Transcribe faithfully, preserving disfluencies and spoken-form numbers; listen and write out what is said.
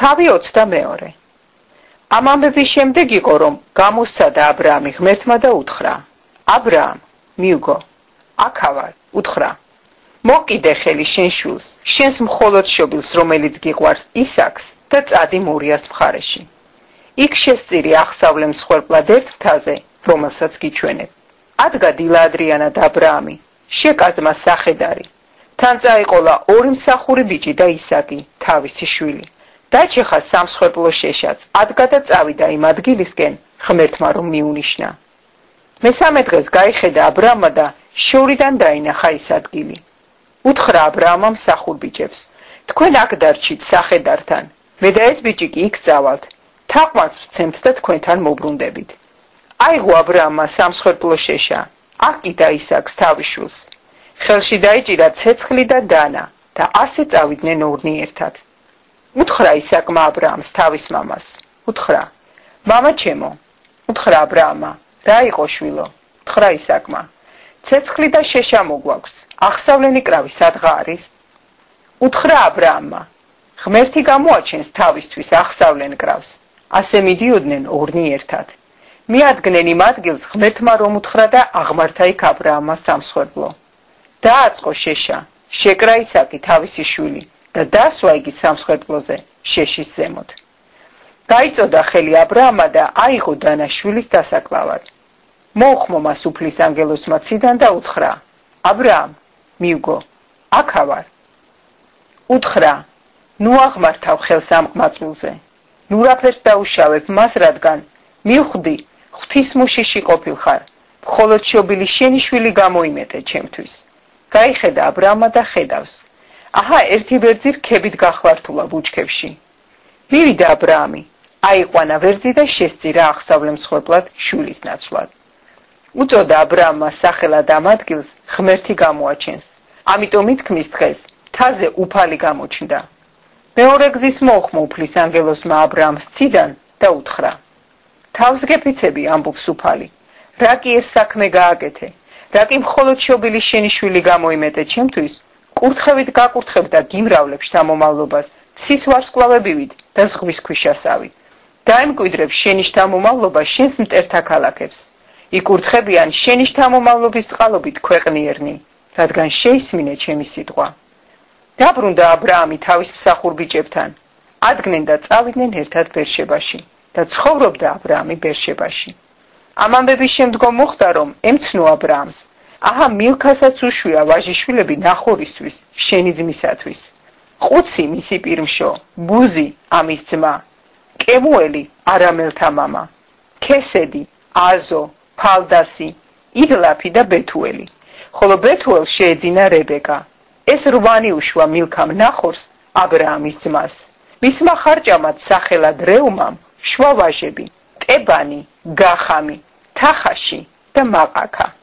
თავი ოცდამეორე. ამ ამბების შემდეგ იყო, რომ გამოსცადა აბრაამი ღმერთმა და უთხრა: აბრაამ, მიუგო, აქა ვარ, უთხრა: მოკიდე ხელი შენ შვილს, შენს მხოლოდ შობილს, რომელიც გიყვარს, ისაკს და წადი მორიას მხარეში. იქ შესწირი აღსავლე მსხვერპლად ერთ მთაზე, რომელსაც გიჩვენებ. ადგა დილა ადრიანად აბრაამი, შეკაზმა სახედარი. თან წაეყოლა ორი მსახური ბიჭი და ისაკი, თავისი შვილი. დაჩეხა სამსხვერპლო შეშაც, ადგა და წავიდა იმ ადგილისკენ, ღმერთმა რომ მიუნიშნა. მესამე დღეს გაიხედა აბრაამმა და შორიდან დაინახა ის ადგილი. უთხრა აბრაამამ მსახურ ბიჭებს: თქვენ აქ დარჩით სახედართან, მე და ეს ბიჭი კი იქ წავალთ, თაყვანს ვცემთ და თქვენთან მოbrunდებით. აიღო აბრაამმა სამსხვერპლო შეშა, აკიდა ისაკს თავის შვილს. ხელში დაიჭირა ცეცხლი და დანა და ასე წავიდნენ ორნი ერთად. უთხრა ისაკმა აბრაამს თავის მამას, უთხრა: მამა ჩემო. უთხრა აბრაამმა: რა იყო შვილო? უთხრა ისაკმა: ცეცხლი და შეშა მოგვაქვს, აღსავლენი კრავი სადღა არის? უთხრა აბრაამმა: ღმერთი გამოაჩენს თავისთვის აღსავლენ კრავს. ასე მიდიოდნენ ორნი ერთად. მიადგნენ იმ ადგილს ღმერთმა რომ უთხრა და აღმართა იქ აბრაამმა სამსხვერპლო. დააწყო შეშა, შეკრა ისაკი თავისი შვილი და დასვა იგი სამსხვერპლოზე შეშის ზემოთ. გაიწოდა ხელი აბრაამმა და აიღო დანა შვილის დასაკლავად. მოუხმო მას უფლის ანგელოზმა ციდან და უთხრა: აბრაამ, მიუგო, აქა ვარ. უთხრა: ნუ აღმართავ ხელს ამ ყმაწვილზე, ნუ რაფერს დაუშავებ მას, რადგან მივხვდი ღვთისმოშიში ყოფილხარ, მხოლოდ შობილი შენი შვილი გამოიმეტე ჩემთვის. გაიხედა აბრაამმა და ხედავს. აჰა, ერთი ვერძი რქებით გახლართულა ბუჩქებში. მივიდა აბრაამი, აიყვანა ვერძი და შესწირა აღსავლე მსხვერპლად შვილის ნაცვლად. უწოდა აბრაამმა სახელად ამ ადგილს ღმერთი გამოაჩენს. ამიტომ ითქმის დღეს მთაზე უფალი გამოჩნდა. მეორე გზის მოუხმო უფლის ანგელოზმა აბრაამს ციდან და უთხრა: თავს გეფიცები, ამბობს უფალი, რა კი ეს საქმე გააკეთე, რა კი მხოლოდ შობილი შენი შვილი გამოიმეტე ჩემთვის, კურთხევით გაკურთხებ და გიმრავლებ შთამომავლობას ცის ვარსკვლავებივით და ზღვის ქვიშასავით. დაემკვიდრებ შენი შთამომავლობა შენს მტერთა ქალაქებს. იკურთხებიან შენი შთამომავლობის წყალობით ქვეყნიერნი, რადგან შეისმინე ჩემი სიტყვა. დაბრუნდა აბრაამი თავის მსახურ ბიჭებთან, ადგნენ და წავიდნენ ერთად ბერშებაში და ცხოვრობდა აბრაამი ბერშებაში. ამ ამბების შემდგომ მოხდა, რომ ემცნო აბრაამს: აჰა, მილქასაც უშვია ვაჟიშვილები ნახორისთვის, შენი ძმისათვის. ყუცი მისი პირმშო, ბუზი ამის ძმა, კემუელი არამელთა მამა, ქესედი, აზო, ფალდასი, იდლაფი და ბეთუელი. ხოლო ბეთუელს შეეძინა რებეკა. ეს რვანი უშვა მილქამ ნახორს, აბრაამის ძმას. მისმა ხარჭამად სახელად რეუმამ შვა ვაჟები: ტებანი, გახამი, თახაში და მაყაკა.